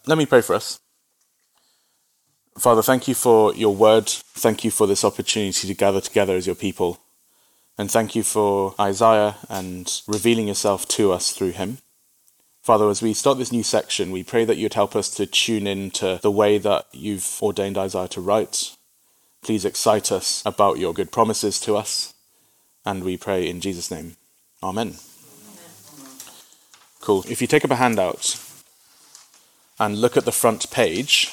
Let me pray for us. Father, thank you for your word. Thank you for this opportunity to gather together as your people. And thank you for Isaiah and revealing yourself to us through him. Father, as we start this new section, we pray that you'd help us to tune into the way that you've ordained Isaiah to write. Please excite us about your good promises to us. And we pray in Jesus' name. Amen. Cool. If you take up a handout and look at the front page,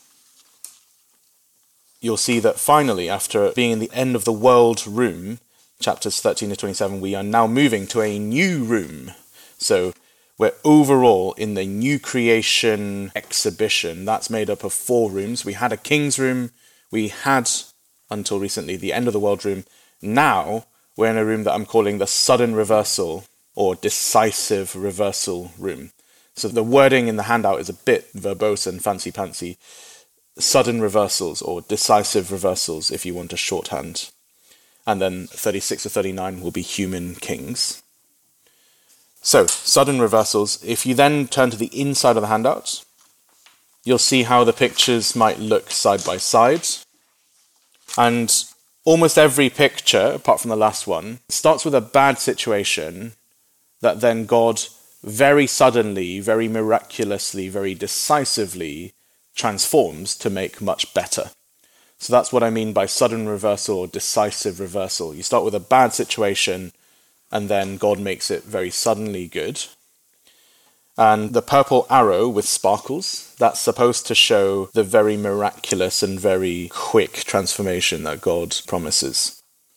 you'll see that finally, after being in the end of the world room, chapters 13 to 27, we are now moving to a new room. So we're overall in the new creation exhibition. That's made up of 4 rooms. We had a king's room. We had, until recently, the end of the world room. Now we're in a room that I'm calling the sudden reversal or decisive reversal room. So the wording in the handout is a bit verbose and fancy-pantsy. Sudden reversals or decisive reversals, if you want a shorthand. And then 36 to 39 will be human kings. So, sudden reversals. If you then turn to the inside of the handout, you'll see how the pictures might look side by side. And almost every picture, apart from the last one, starts with a bad situation that then God very suddenly, very miraculously, very decisively transforms to make much better. So that's what I mean by sudden reversal or decisive reversal. You start with a bad situation and then God makes it very suddenly good. And the purple arrow with sparkles, that's supposed to show the very miraculous and very quick transformation that God promises.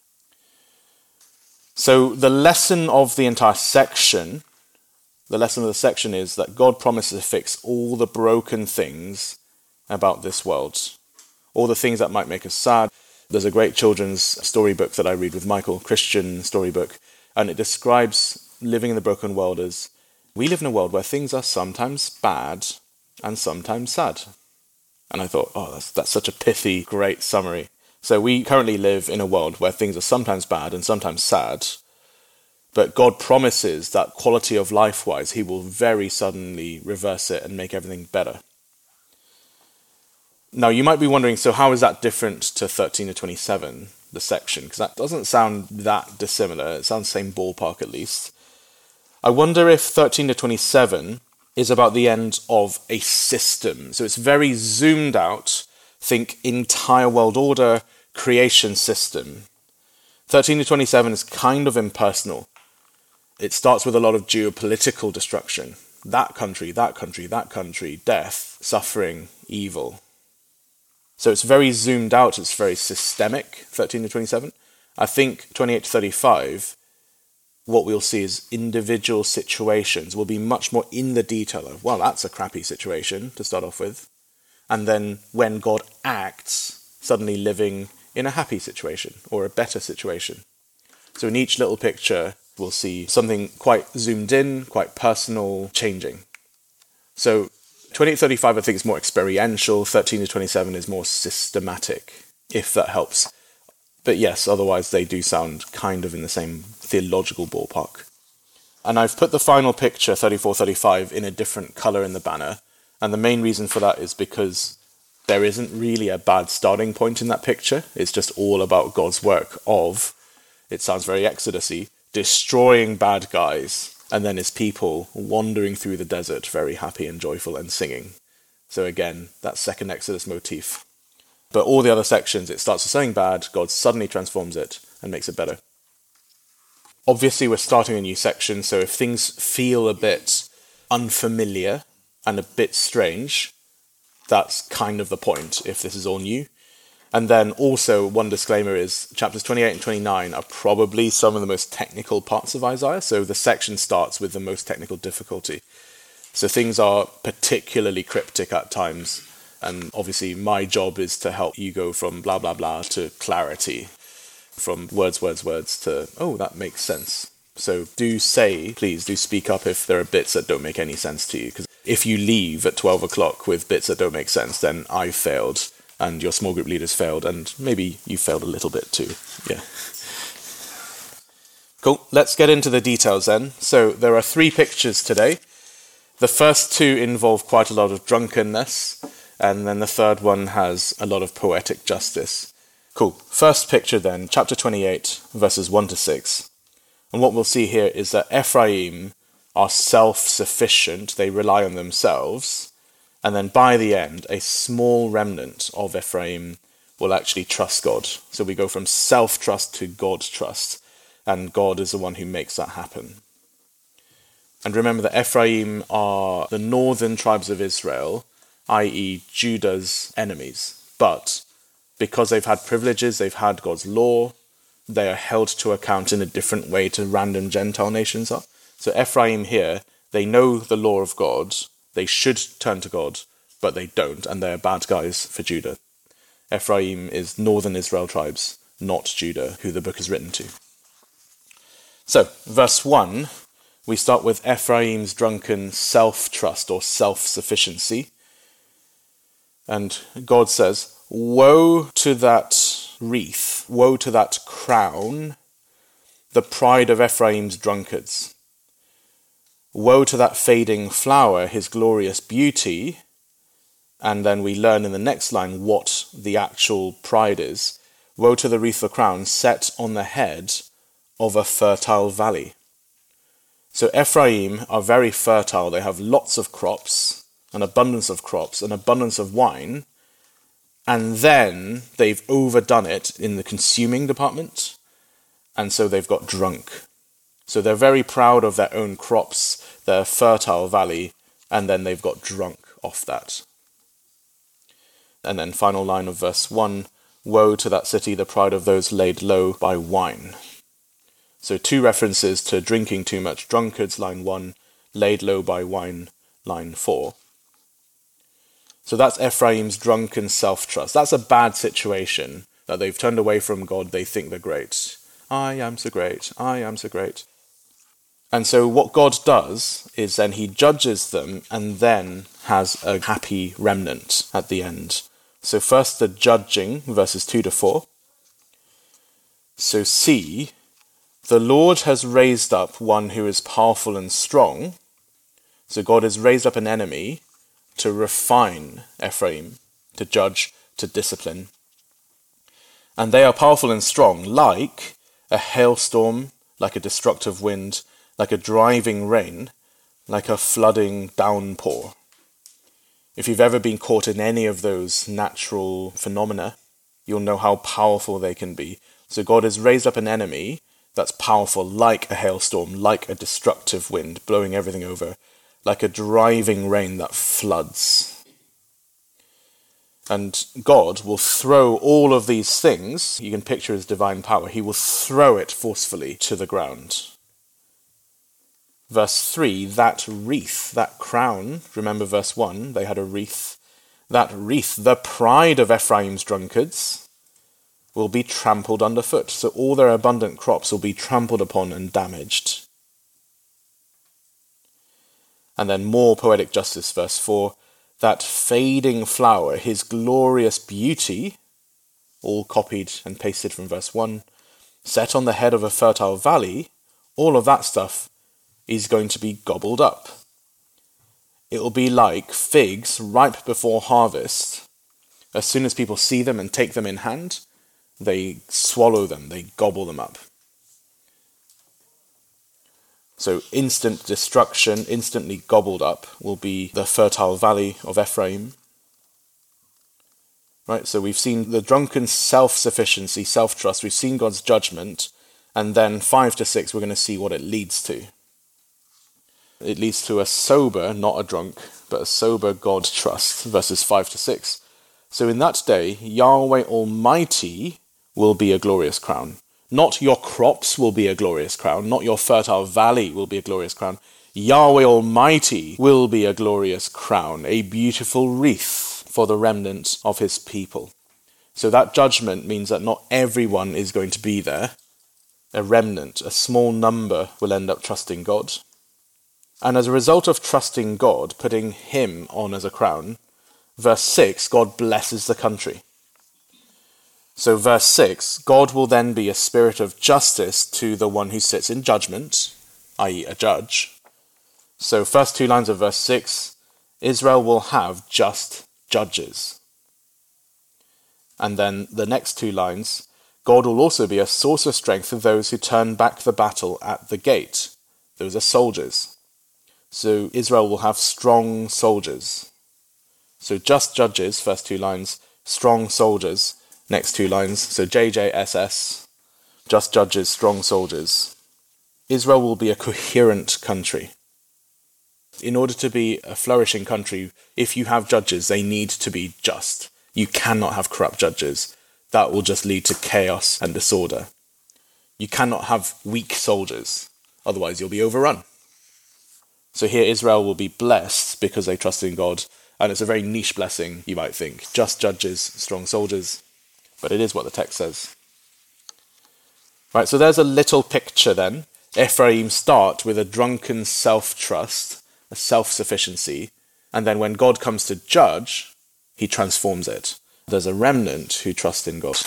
So the lesson of the entire section, the lesson of the section is that God promises to fix all the broken things about this world. All the things that might make us sad. There's a great children's storybook that I read with Michael, Christian storybook, and it describes living in the broken world as we live in a world where things are sometimes bad and sometimes sad. And I thought, that's such a pithy, great summary. So we currently live in a world where things are sometimes bad and sometimes sad, but God promises that quality of life-wise, he will very suddenly reverse it and make everything better. Now, you might be wondering, so how is that different to 13 to 27, the section? Because that doesn't sound that dissimilar. It sounds same ballpark at least. I wonder if 13 to 27 is about the end of a system. So it's very zoomed out. Think entire world order, creation system. 13 to 27 is kind of impersonal. It starts with a lot of geopolitical destruction. That country, that country, that country, death, suffering, evil. So it's very zoomed out, it's very systemic, 13 to 27. I think 28 to 35, what we'll see is individual situations will be much more in the detail of, well, that's a crappy situation to start off with. And then when God acts, suddenly living in a happy situation or a better situation. So in each little picture, we'll see something quite zoomed in, quite personal, changing. So 28-35 I think is more experiential, 13 to 27 is more systematic, if that helps. But yes, otherwise they do sound kind of in the same theological ballpark. And I've put the final picture, 34-35, in a different colour in the banner. And the main reason for that is because there isn't really a bad starting point in that picture. It's just all about God's work of, it sounds very Exodus-y, destroying bad guys, and then his people wandering through the desert, very happy and joyful and singing. So again, that second Exodus motif. But all the other sections, it starts with something bad, God suddenly transforms it and makes it better. Obviously, we're starting a new section, so if things feel a bit unfamiliar and a bit strange, that's kind of the point, if this is all new. And then also, one disclaimer is, chapters 28 and 29 are probably some of the most technical parts of Isaiah, so the section starts with the most technical difficulty. So things are particularly cryptic at times, and obviously my job is to help you go from blah blah blah to clarity, from words to, oh, that makes sense. So please do speak up if there are bits that don't make any sense to you, because if you leave at 12 o'clock with bits that don't make sense, then I've failed, and your small group leaders failed, and maybe you failed a little bit too. Yeah. Cool, let's get into the details then. So there are 3 pictures today. The first two involve quite a lot of drunkenness, and then the third one has a lot of poetic justice. Cool. First picture then, chapter 28, verses 1 to 6. And what we'll see here is that Ephraim are self-sufficient, they rely on themselves, and then by the end, a small remnant of Ephraim will actually trust God. So we go from self-trust to God-trust, and God is the one who makes that happen. And remember that Ephraim are the northern tribes of Israel, i.e. Judah's enemies. But because they've had privileges, they've had God's law, they are held to account in a different way to random Gentile nations are. So Ephraim here, they know the law of God, they should turn to God, but they don't, and they're bad guys for Judah. Ephraim is northern Israel tribes, not Judah, who the book is written to. So, verse 1, we start with Ephraim's drunken self-trust or self-sufficiency. And God says, woe to that wreath, woe to that crown, the pride of Ephraim's drunkards. Woe to that fading flower, his glorious beauty. And then we learn in the next line what the actual pride is. Woe to the wreath of crown set on the head of a fertile valley. So Ephraim are very fertile. They have lots of crops, an abundance of wine. And then they've overdone it in the consuming department. And so they've got drunk. So they're very proud of their own crops, their fertile valley, and then they've got drunk off that. And then final line of verse 1, woe to that city, the pride of those laid low by wine. So two references to drinking too much, drunkards, line 1, laid low by wine, line 4. So that's Ephraim's drunken self-trust. That's a bad situation, that they've turned away from God, they think they're great. I am so great, I am so great. And so what God does is then he judges them and then has a happy remnant at the end. So first the judging, verses 2 to 4. So see, the Lord has raised up one who is powerful and strong. So God has raised up an enemy to refine Ephraim, to judge, to discipline. And they are powerful and strong, like a hailstorm, like a destructive wind, like a driving rain, like a flooding downpour. If you've ever been caught in any of those natural phenomena, you'll know how powerful they can be. So God has raised up an enemy that's powerful, like a hailstorm, like a destructive wind, blowing everything over, like a driving rain that floods. And God will throw all of these things, you can picture his divine power, he will throw it forcefully to the ground. Verse 3, that wreath, that crown, remember verse 1, they had a wreath. That wreath, the pride of Ephraim's drunkards, will be trampled underfoot. So all their abundant crops will be trampled upon and damaged. And then more poetic justice, verse 4, that fading flower, his glorious beauty, all copied and pasted from verse 1, set on the head of a fertile valley, all of that stuff is going to be gobbled up. It will be like figs ripe before harvest. As soon as people see them and take them in hand, they swallow them, they gobble them up. So instant destruction, instantly gobbled up, will be the fertile valley of Ephraim. Right, so we've seen the drunken self-sufficiency, self-trust, we've seen God's judgment, and then 5 to 6 we're going to see what it leads to. It leads to a sober, not a drunk, but a sober God trust, verses 5 to 6. So in that day, Yahweh Almighty will be a glorious crown. Not your crops will be a glorious crown, not your fertile valley will be a glorious crown. Yahweh Almighty will be a glorious crown, a beautiful wreath for the remnant of his people. So that judgment means that not everyone is going to be there. A remnant, a small number, will end up trusting God. And as a result of trusting God, putting him on as a crown, verse 6, God blesses the country. So verse 6, God will then be a spirit of justice to the one who sits in judgment, i.e. a judge. So first two lines of verse 6, Israel will have just judges. And then the next two lines, God will also be a source of strength for those who turn back the battle at the gate. Those are soldiers. So Israel will have strong soldiers. So just judges, first two lines, strong soldiers, next two lines. So JJSS, just judges, strong soldiers. Israel will be a coherent country. In order to be a flourishing country, if you have judges, they need to be just. You cannot have corrupt judges. That will just lead to chaos and disorder. You cannot have weak soldiers, otherwise you'll be overrun. So here Israel will be blessed because they trust in God, and it's a very niche blessing, you might think. Just judges, strong soldiers, but it is what the text says. Right, so there's a little picture then. Ephraim start with a drunken self-trust, a self-sufficiency, and then when God comes to judge, he transforms it. There's a remnant who trust in God.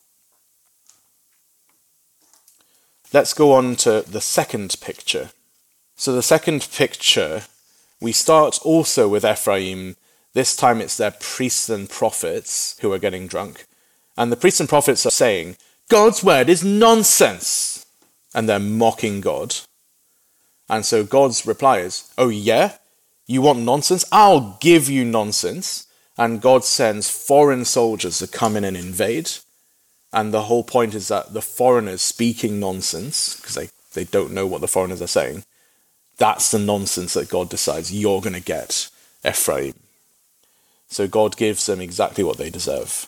Let's go on to the second picture. So the second picture, we start also with Ephraim. This time it's their priests and prophets who are getting drunk. And the priests and prophets are saying, God's word is nonsense. And they're mocking God. And so God's reply is, oh yeah? You want nonsense? I'll give you nonsense. And God sends foreign soldiers to come in and invade. And the whole point is that the foreigners speaking nonsense, because they don't know what the foreigners are saying, that's the nonsense that God decides you're going to get, Ephraim. So God gives them exactly what they deserve.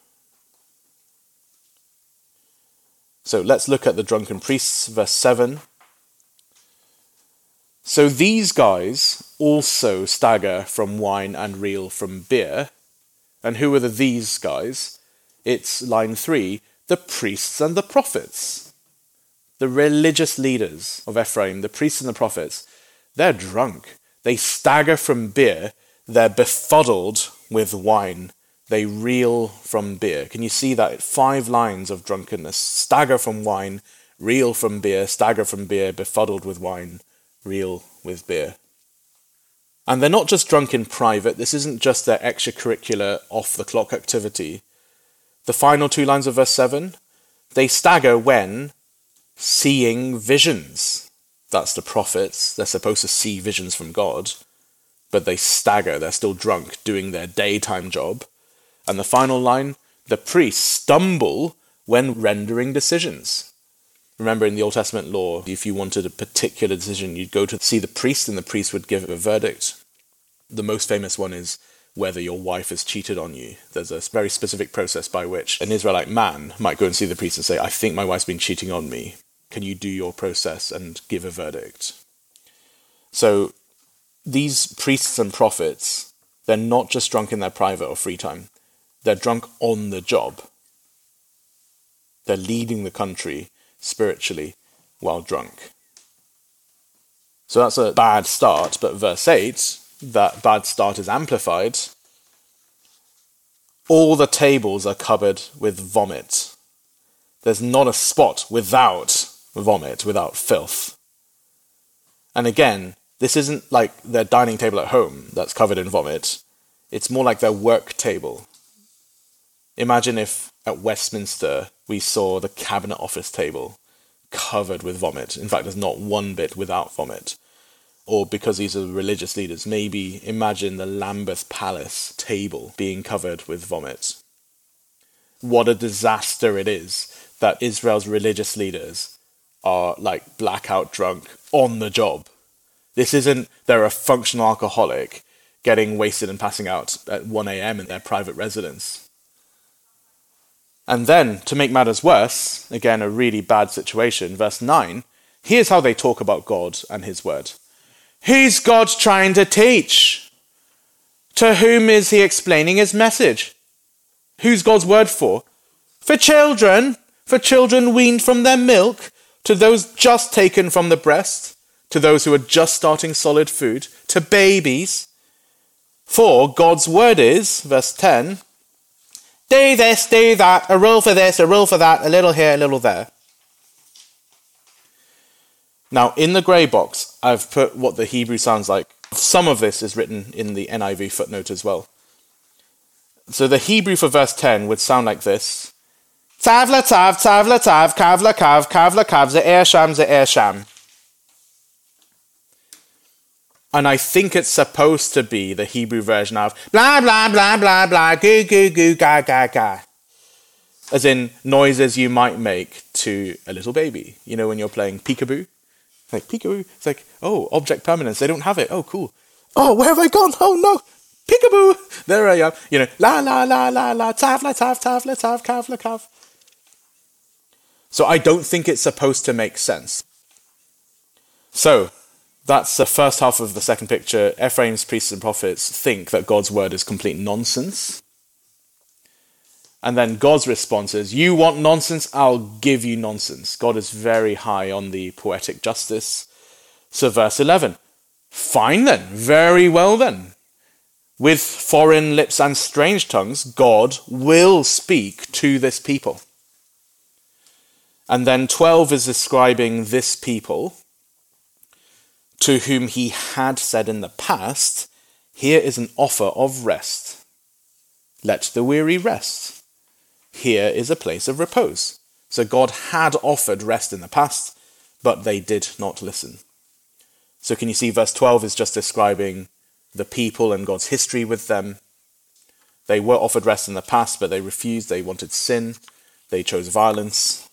So let's look at the drunken priests, verse 7. So these guys also stagger from wine and reel from beer. And who are these guys? It's line 3, the priests and the prophets. The religious leaders of Ephraim, the priests and the prophets, they're drunk. They stagger from beer. They're befuddled with wine. They reel from beer. Can you see that? 5 lines of drunkenness. Stagger from wine, reel from beer, stagger from beer, befuddled with wine, reel with beer. And they're not just drunk in private. This isn't just their extracurricular, off-the-clock activity. The final 2 lines of verse 7, they stagger when seeing visions. That's the prophets. They're supposed to see visions from God. But they stagger. They're still drunk, doing their daytime job. And the final line, the priests stumble when rendering decisions. Remember in the Old Testament law, if you wanted a particular decision, you'd go to see the priest and the priest would give a verdict. The most famous one is whether your wife has cheated on you. There's a very specific process by which an Israelite man might go and see the priest and say, I think my wife's been cheating on me. Can you do your process and give a verdict? So these priests and prophets, they're not just drunk in their private or free time. They're drunk on the job. They're leading the country spiritually while drunk. So that's a bad start, but verse 8, that bad start is amplified. All the tables are covered with vomit. There's not a spot without vomit, without filth. And again, this isn't like their dining table at home that's covered in vomit. It's more like their work table. Imagine if at Westminster we saw the Cabinet Office table covered with vomit. In fact, there's not one bit without vomit. Or because these are religious leaders, maybe imagine the Lambeth Palace table being covered with vomit. What a disaster it is that Israel's religious leaders are like blackout drunk on the job. This isn't they're a functional alcoholic getting wasted and passing out at 1 a.m. in their private residence. And then, to make matters worse, again, a really bad situation, verse 9, here's how they talk about God and his word. Who's God trying to teach? To whom is he explaining his message? Who's God's word for? For children weaned from their milk, to those just taken from the breast, to those who are just starting solid food, to babies. For God's word is, verse 10, do this, do that, a rule for this, a rule for that, a little here, a little there. Now, in the grey box, I've put what the Hebrew sounds like Some of this is written in the NIV footnote as well. So the Hebrew for verse 10 would sound like this. Tavla tav, tavla tav, kavla kav, kavla kav, ze'er sham, ze'er sham. And I think it's supposed to be the Hebrew version of blah, blah, blah, blah, blah, goo, goo, goo, ga, ga, ga. As in noises you might make to a little baby. You know when you're playing peekaboo? Like, peekaboo. It's like, oh, object permanence. They don't have it. Oh, cool. Oh, where have I gone? Oh, no. Peekaboo. There I am. You know, la, la, la, la, la, tavla, tav, tavla, tav, kavla, kav. So I don't think it's supposed to make sense. So that's the first half of the second picture. Ephraim's priests and prophets think that God's word is complete nonsense. And then God's response is, you want nonsense? I'll give you nonsense. God is very high on the poetic justice. So verse 11, fine then, very well then. With foreign lips and strange tongues, God will speak to this people. And then 12 is describing this people to whom he had said in the past, here is an offer of rest. Let the weary rest. Here is a place of repose. So God had offered rest in the past, but they did not listen. So can you see verse 12 is just describing the people and God's history with them. They were offered rest in the past, but they refused. They wanted sin. They chose violence.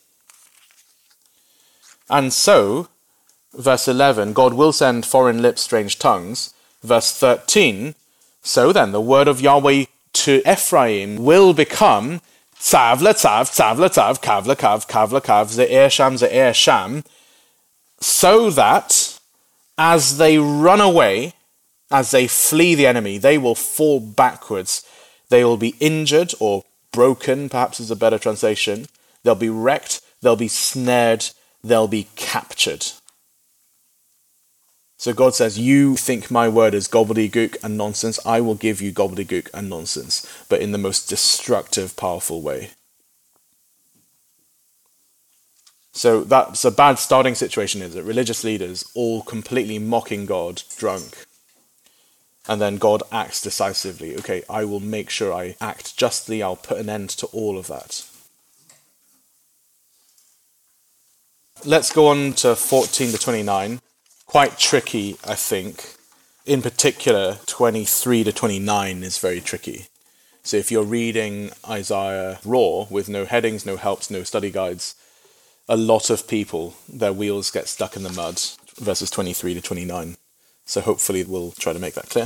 And so, verse 11, God will send foreign lips, strange tongues. Verse 13, so then the word of Yahweh to Ephraim will become Tavla tav, tavla tav, kavla kav, kavla kav, ze'er sham, ze'er sham, so that as they run away, as they flee the enemy, they will fall backwards. They will be injured or broken, perhaps is a better translation. They'll be wrecked, they'll be snared, they'll be captured. So God says, you think my word is gobbledygook and nonsense, I will give you gobbledygook and nonsense, but in the most destructive, powerful way. So that's a bad starting situation, is it? Religious leaders all completely mocking God, drunk. And then God acts decisively. Okay, I will make sure I act justly, I'll put an end to all of that. Let's go on to 14 to 29. Quite tricky, I think. In particular, 23 to 29 is very tricky. So if you're reading Isaiah raw, with no headings, no helps, no study guides, a lot of people, their wheels get stuck in the mud, verses 23 to 29. So hopefully we'll try to make that clear.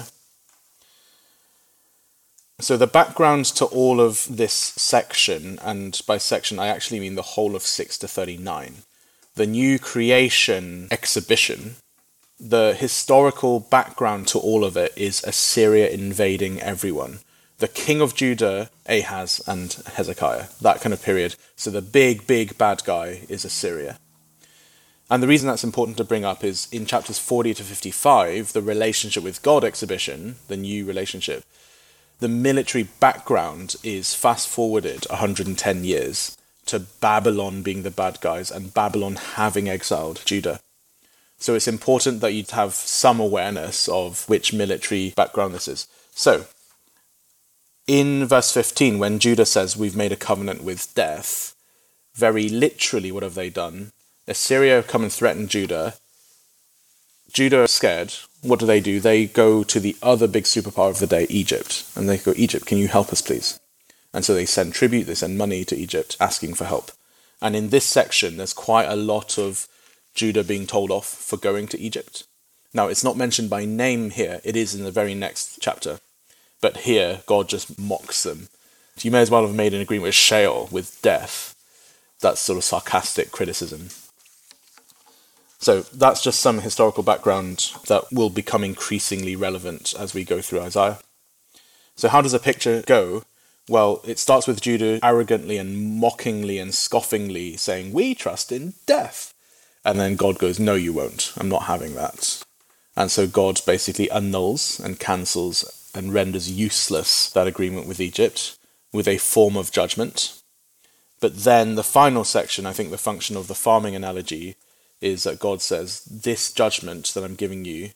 So the background to all of this section, and by section I actually mean the whole of 6 to 39, the new creation exhibition, the historical background to all of it is Assyria invading everyone. The king of Judah, Ahaz, and Hezekiah, that kind of period. So the big, big bad guy is Assyria. And the reason that's important to bring up is in chapters 40 to 55, the relationship with God exhibition, the new relationship, the military background is fast-forwarded 110 years to Babylon being the bad guys and Babylon having exiled Judah. So it's important that you have some awareness of which military background this is. So, in verse 15, when Judah says, we've made a covenant with death, very literally what have they done? Assyria come and threaten Judah. Judah are scared. What do? They go to the other big superpower of the day, Egypt. And they go, Egypt, can you help us please? And so they send tribute, they send money to Egypt, asking for help. And in this section, there's quite a lot of Judah being told off for going to Egypt. Now, it's not mentioned by name here. It is in the very next chapter. But here, God just mocks them. You may as well have made an agreement with Sheol, with death. That's sort of sarcastic criticism. So that's just some historical background that will become increasingly relevant as we go through Isaiah. So how does the picture go? Well, it starts with Judah arrogantly and mockingly and scoffingly saying, we trust in death. And then God goes, no, you won't. I'm not having that. And so God basically annuls and cancels and renders useless that agreement with Egypt with a form of judgment. But then the final section, I think the function of the farming analogy, is that God says, this judgment that I'm giving you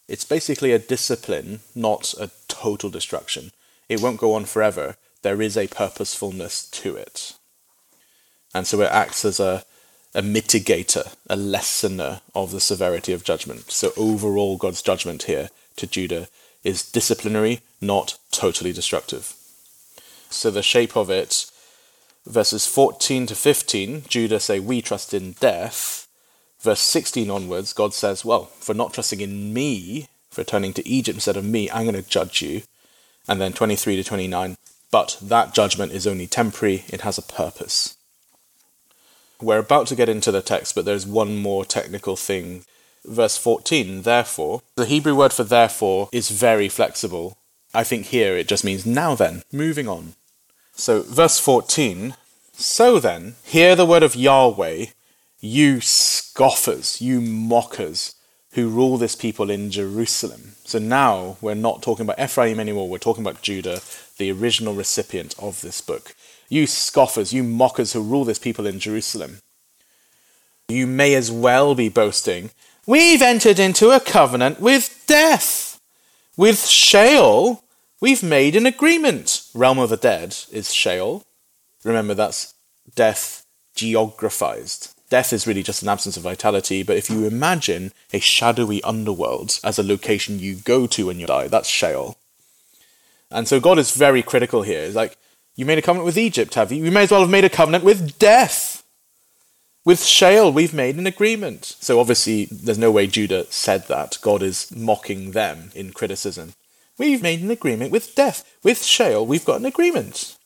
It's basically a discipline, not a total destruction. It won't go on forever. There is a purposefulness to it. And so it acts as a mitigator, a lessener of the severity of judgment. So overall, God's judgment here to Judah is disciplinary, not totally destructive. So the shape of it, verses 14 to 15, Judah say, we trust in death. Verse 16 onwards, God says, well, for not trusting in me, for turning to Egypt instead of me, I'm going to judge you. And then 23 to 29, but that judgment is only temporary, it has a purpose. We're about to get into the text, but there's one more technical thing. Verse 14, therefore. The Hebrew word for therefore is very flexible. I think here it just means now then, moving on. So verse 14, so then, hear the word of Yahweh, you scoffers, you mockers, who rule this people in Jerusalem. So now we're not talking about Ephraim anymore, we're talking about Judah, the original recipient of this book. You scoffers, you mockers who rule this people in Jerusalem. You may as well be boasting, we've entered into a covenant with death. With Sheol, we've made an agreement. Realm of the dead is Sheol. Remember, that's death geographized. Death is really just an absence of vitality, but if you imagine a shadowy underworld as a location you go to when you die, that's Sheol. And so God is very critical here. It's like, you made a covenant with Egypt, have you? You may as well have made a covenant with death. With Sheol, we've made an agreement. So obviously, there's no way Judah said that. God is mocking them in criticism. We've made an agreement with death. With Sheol, we've got an agreement.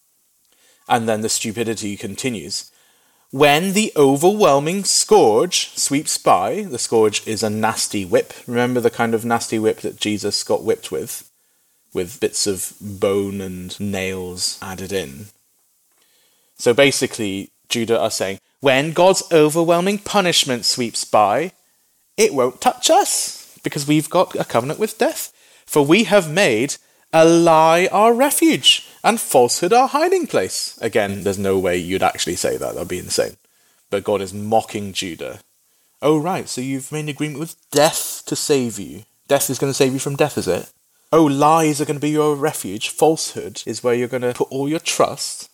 And then the stupidity continues. When the overwhelming scourge sweeps by, the scourge is a nasty whip. Remember the kind of nasty whip that Jesus got whipped with bits of bone and nails added in. So basically, Judah are saying, when God's overwhelming punishment sweeps by, it won't touch us, because we've got a covenant with death. For we have made a lie our refuge, and falsehood our hiding place. Again, there's no way you'd actually say that. That'd be insane. But God is mocking Judah. Oh, right, so you've made an agreement with death to save you. Death is going to save you from death, is it? Oh, lies are going to be your refuge. Falsehood is where you're going to put all your trust.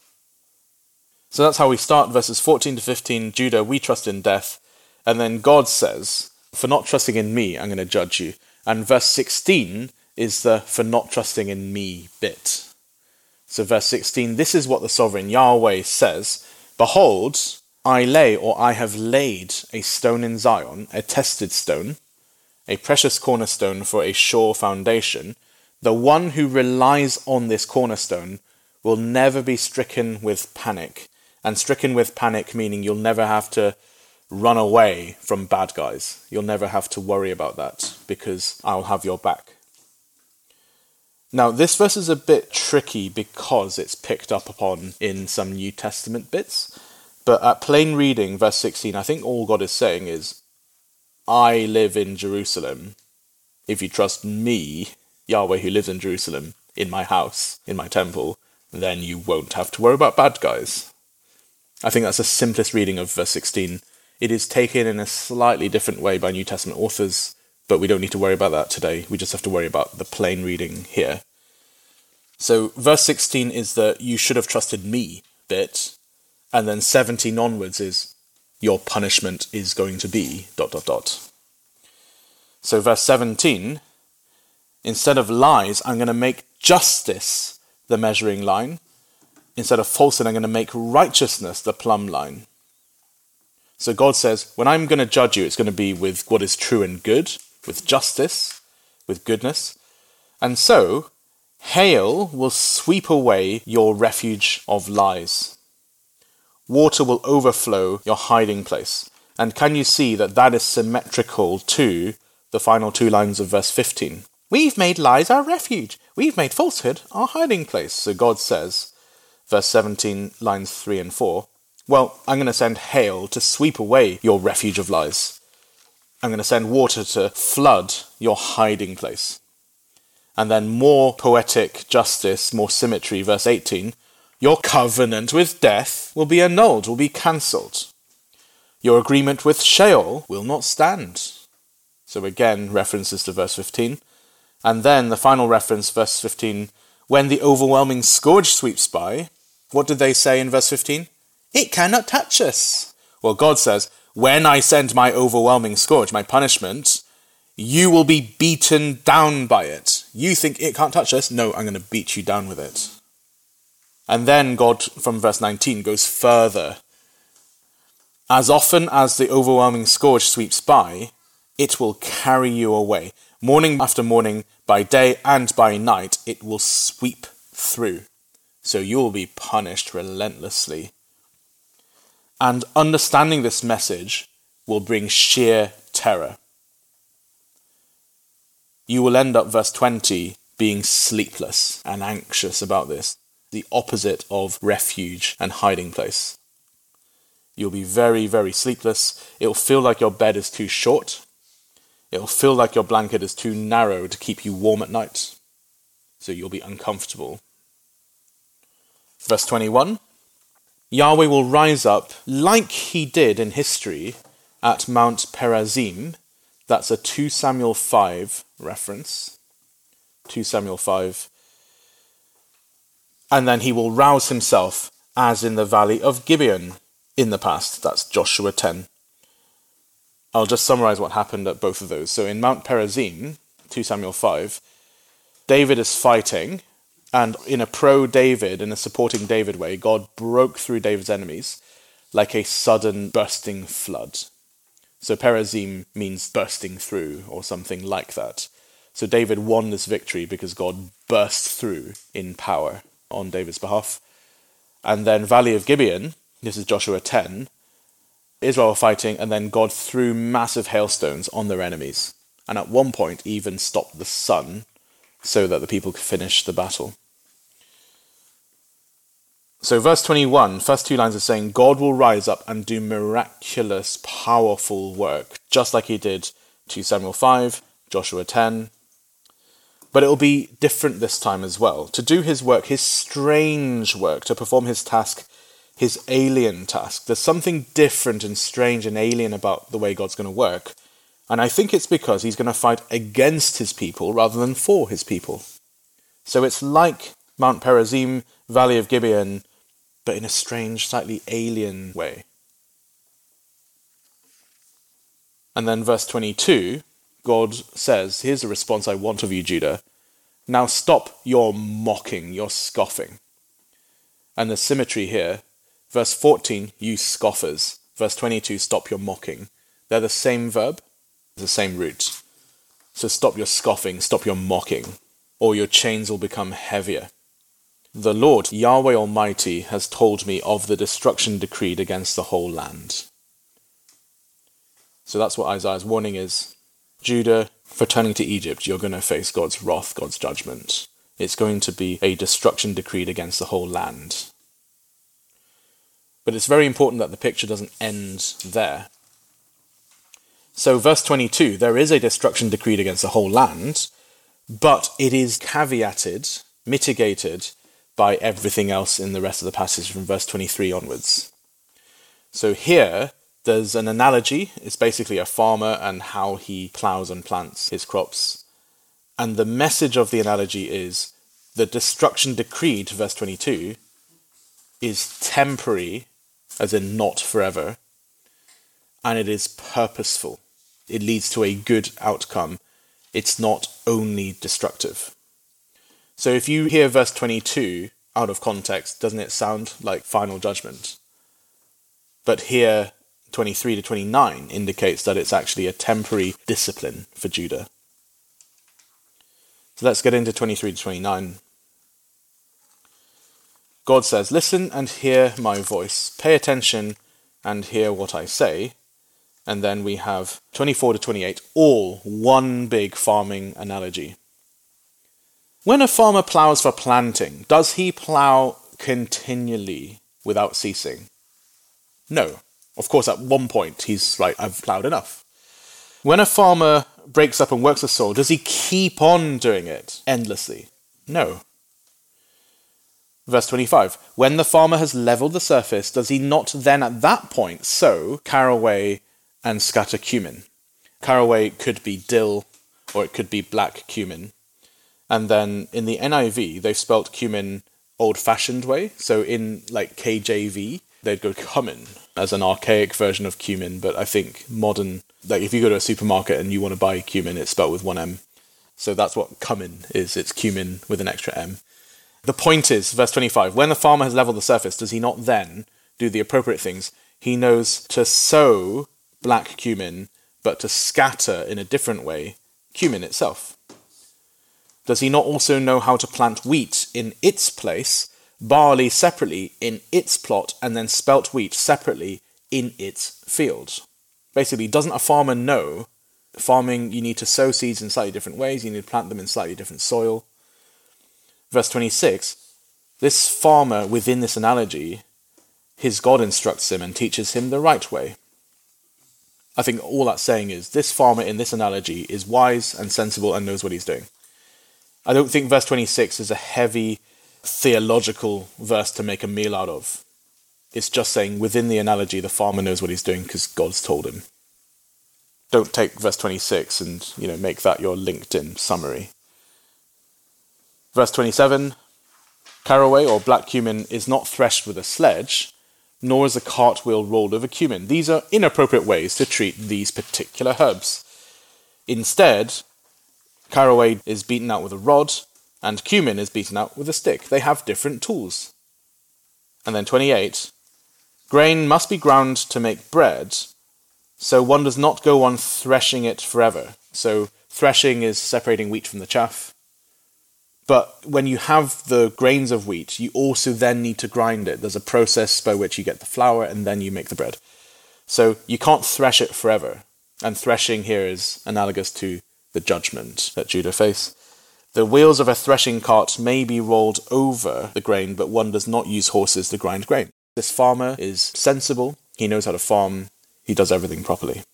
So that's how we start verses 14 to 15. Judah, we trust in death. And then God says, for not trusting in me, I'm going to judge you. And verse 16 is the for not trusting in me bit. So verse 16, this is what the sovereign Yahweh says. Behold, I have laid a stone in Zion, a tested stone, a precious cornerstone for a sure foundation. The one who relies on this cornerstone will never be stricken with panic. And stricken with panic meaning you'll never have to run away from bad guys. You'll never have to worry about that because I'll have your back. Now, this verse is a bit tricky because it's picked up upon in some New Testament bits. But at plain reading, verse 16, I think all God is saying is, I live in Jerusalem. If you trust me, Yahweh who lives in Jerusalem, in my house, in my temple, then you won't have to worry about bad guys. I think that's the simplest reading of verse 16. It is taken in a slightly different way by New Testament authors, but we don't need to worry about that today. We just have to worry about the plain reading here. So verse 16 is the you should have trusted me bit, and then 17 onwards is your punishment is going to be ... So verse 17, instead of lies, I'm going to make justice the measuring line. Instead of falsehood, I'm going to make righteousness the plumb line. So God says, when I'm going to judge you, it's going to be with what is true and good, with justice, with goodness. And so, hail will sweep away your refuge of lies. Water will overflow your hiding place. And can you see that that is symmetrical to the final two lines of verse 15? We've made lies our refuge. We've made falsehood our hiding place. So God says, verse 17, lines 3 and 4, well, I'm going to send hail to sweep away your refuge of lies. I'm going to send water to flood your hiding place. And then more poetic justice, more symmetry, verse 18, your covenant with death will be annulled, will be cancelled. Your agreement with Sheol will not stand. So again, references to verse 15. And then the final reference, verse 15, when the overwhelming scourge sweeps by, what did they say in verse 15? It cannot touch us. Well, God says, when I send my overwhelming scourge, my punishment, you will be beaten down by it. You think it can't touch us? No, I'm going to beat you down with it. And then God, from verse 19, goes further. As often as the overwhelming scourge sweeps by, it will carry you away. Morning after morning, by day and by night, it will sweep through. So you will be punished relentlessly. And understanding this message will bring sheer terror. You will end up, verse 20, being sleepless and anxious about this. The opposite of refuge and hiding place. You'll be very, very sleepless. It'll feel like your bed is too short. It'll feel like your blanket is too narrow to keep you warm at night. So you'll be uncomfortable. Verse 21. Yahweh will rise up like he did in history at Mount Perazim. That's a 2 Samuel 5 reference. 2 Samuel 5. And then he will rouse himself as in the valley of Gibeon in the past. That's Joshua 10. I'll just summarize what happened at both of those. So in Mount Perazim, 2 Samuel 5, David is fighting, and in a pro-David, in a supporting David way, God broke through David's enemies like a sudden bursting flood. So Perazim means bursting through, or something like that. So David won this victory because God burst through in power on David's behalf. And then Valley of Gibeon, this is Joshua 10, Israel were fighting, and then God threw massive hailstones on their enemies. And at one point even stopped the sun so that the people could finish the battle. So verse 21, first 2 lines are saying, God will rise up and do miraculous, powerful work, just like he did 2 Samuel 5, Joshua 10. But it will be different this time as well. To do his work, his strange work, to perform his task, his alien task. There's something different and strange and alien about the way God's going to work. And I think it's because he's going to fight against his people rather than for his people. So it's like Mount Perazim, Valley of Gibeon, but in a strange, slightly alien way. And then verse 22, God says, here's a response I want of you, Judah. Now stop your mocking, your scoffing. And the symmetry here, verse 14, you scoffers. Verse 22, stop your mocking. They're the same verb, the same root. So stop your scoffing, stop your mocking, or your chains will become heavier. The Lord, Yahweh Almighty, has told me of the destruction decreed against the whole land. So that's what Isaiah's warning is. Judah, for turning to Egypt, you're going to face God's wrath, God's judgment. It's going to be a destruction decreed against the whole land. But it's very important that the picture doesn't end there. So verse 22, there is a destruction decreed against the whole land, but it is caveated, mitigated, by everything else in the rest of the passage from verse 23 onwards. So here, there's an analogy. It's basically a farmer and how he plows and plants his crops. And the message of the analogy is the destruction decreed, verse 22, is temporary, as in not forever, and it is purposeful. It leads to a good outcome. It's not only destructive. So if you hear verse 22 out of context, doesn't it sound like final judgment? But here, 23 to 29 indicates that it's actually a temporary discipline for Judah. So let's get into 23 to 29. God says, listen and hear my voice. Pay attention and hear what I say. And then we have 24 to 28, all one big farming analogy. When a farmer plows for planting, does he plow continually without ceasing? No. Of course, at one point, he's like, I've plowed enough. When a farmer breaks up and works the soil, does he keep on doing it endlessly? No. Verse 25, when the farmer has leveled the surface, does he not then at that point sow caraway and scatter cumin? Caraway could be dill, or it could be black cumin. And then in the NIV, they've spelt cumin old-fashioned way. So in like KJV, they'd go cumin as an archaic version of cumin. But I think modern, like if you go to a supermarket and you want to buy cumin, it's spelt with one M. So that's what cumin is. It's cumin with an extra M. The point is, verse 25, when the farmer has leveled the surface, does he not then do the appropriate things? He knows to sow black cumin, but to scatter in a different way cumin itself. Does he not also know how to plant wheat in its place, barley separately in its plot, and then spelt wheat separately in its field? Basically, doesn't a farmer know farming, you need to sow seeds in slightly different ways, you need to plant them in slightly different soil? Verse 26, this farmer within this analogy, his God instructs him and teaches him the right way. I think all that's saying is this farmer in this analogy is wise and sensible and knows what he's doing. I don't think verse 26 is a heavy theological verse to make a meal out of. It's just saying within the analogy the farmer knows what he's doing because God's told him. Don't take verse 26 and make that your LinkedIn summary. Verse 27, caraway or black cumin is not threshed with a sledge, nor is a cartwheel rolled over cumin. These are inappropriate ways to treat these particular herbs. Instead, caraway is beaten out with a rod, and cumin is beaten out with a stick. They have different tools. And then 28, grain must be ground to make bread, so one does not go on threshing it forever. So threshing is separating wheat from the chaff. But when you have the grains of wheat, you also then need to grind it. There's a process by which you get the flour and then you make the bread. So you can't thresh it forever. And threshing here is analogous to the judgment that Judah face. The wheels of a threshing cart may be rolled over the grain, but one does not use horses to grind grain. This farmer is sensible. He knows how to farm. He does everything properly.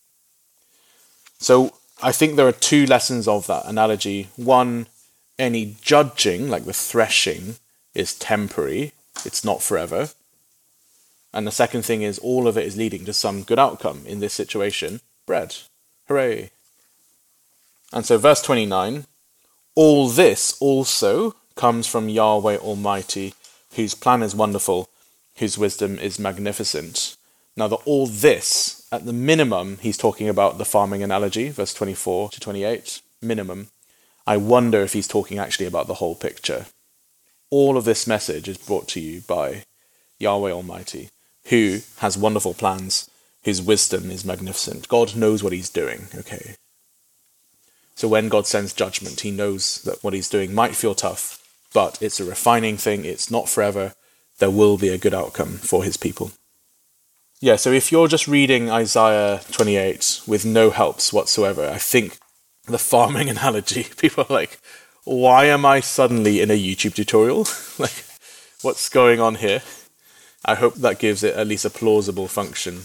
So I think there are two lessons of that analogy. One, any judging, like the threshing, is temporary. It's not forever. And the second thing is all of it is leading to some good outcome. In this situation, bread. Hooray. And so verse 29, all this also comes from Yahweh Almighty, whose plan is wonderful, whose wisdom is magnificent. Now the all this, at the minimum, he's talking about the farming analogy, verse 24 to 28, minimum. I wonder if he's talking actually about the whole picture. All of this message is brought to you by Yahweh Almighty, who has wonderful plans, whose wisdom is magnificent. God knows what he's doing, okay? So when God sends judgment, he knows that what he's doing might feel tough, but it's a refining thing, it's not forever. There will be a good outcome for his people. Yeah, so if you're just reading Isaiah 28 with no helps whatsoever, I think the farming analogy, people are like, why am I suddenly in a YouTube tutorial? Like, what's going on here? I hope that gives it at least a plausible function.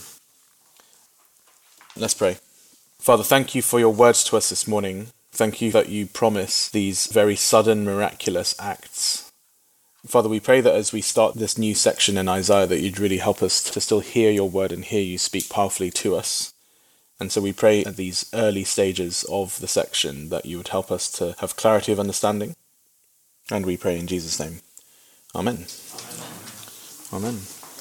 Let's pray. Father, thank you for your words to us this morning. Thank you that you promise these very sudden, miraculous acts. Father, we pray that as we start this new section in Isaiah, that you'd really help us to still hear your word and hear you speak powerfully to us. And so we pray at these early stages of the section that you would help us to have clarity of understanding. And we pray in Jesus' name. Amen. Amen. Amen.